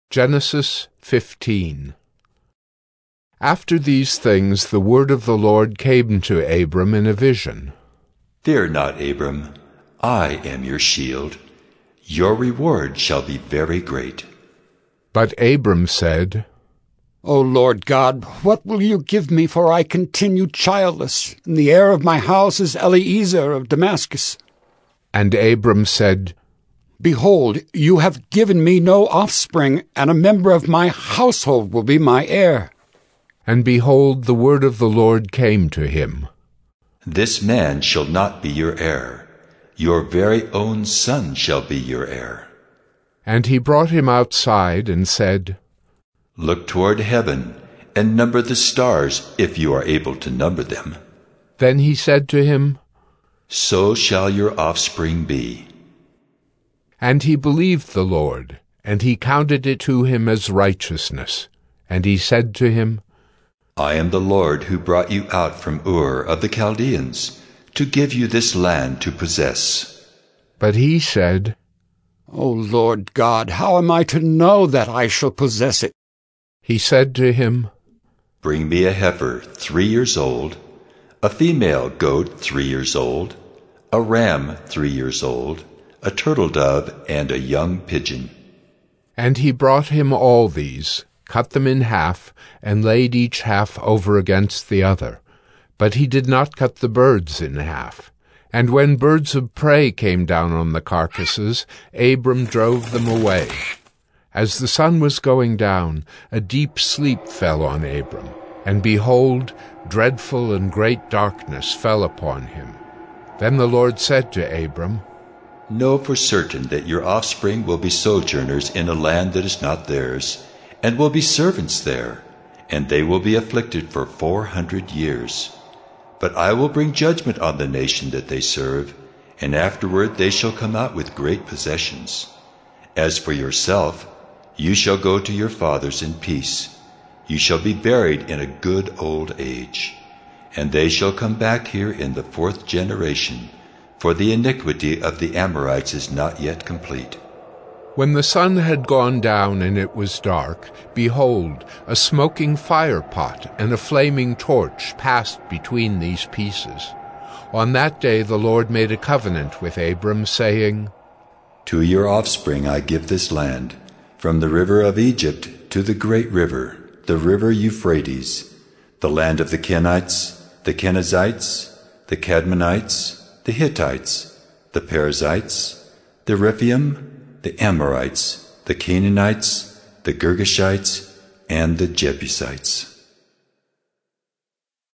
Genesis 15. After these things the word of the Lord came to Abram in a vision. Fear not, Abram. I am your shield. Your reward shall be very great. But Abram said, O Lord God, what will you give me, for I continue childless, and the heir of my house is Eliezer of Damascus? And Abram said, Behold, you have given me no offspring, and a member of my household will be my heir. And behold, the word of the Lord came to him. This man shall not be your heir. Your very own son shall be your heir. And he brought him outside and said, Look toward heaven, and number the stars, if you are able to number them. Then he said to him, So shall your offspring be. And he believed the Lord, and he counted it to him as righteousness. And he said to him, I am the Lord who brought you out from Ur of the Chaldeans, to give you this land to possess. But he said, O Lord God, how am I to know that I shall possess it? He said to him, Bring me a heifer 3 years old, a female goat 3 years old, a ram 3 years old, a turtle dove, and a young pigeon. And he brought him all these, cut them in half, and laid each half over against the other. But he did not cut the birds in half. And when birds of prey came down on the carcasses, Abram drove them away. As the sun was going down, a deep sleep fell on Abram, and behold, dreadful and great darkness fell upon him. Then the Lord said to Abram, Know for certain that your offspring will be sojourners in a land that is not theirs, and will be servants there, and they will be afflicted for 400 years. But I will bring judgment on the nation that they serve, and afterward they shall come out with great possessions. As for yourself, you shall go to your fathers in peace. You shall be buried in a good old age. And they shall come back here in the 4th generation, for the iniquity of the Amorites is not yet complete. When the sun had gone down and it was dark, behold, a smoking firepot and a flaming torch passed between these pieces. On that day the Lord made a covenant with Abram, saying, To your offspring I give this land, from the river of Egypt to the great river, the river Euphrates, the land of the Kenites, the Kenizzites, the Cadmonites, the Hittites, the Perizzites, the Rephaim, the Amorites, the Canaanites, the Girgashites, and the Jebusites.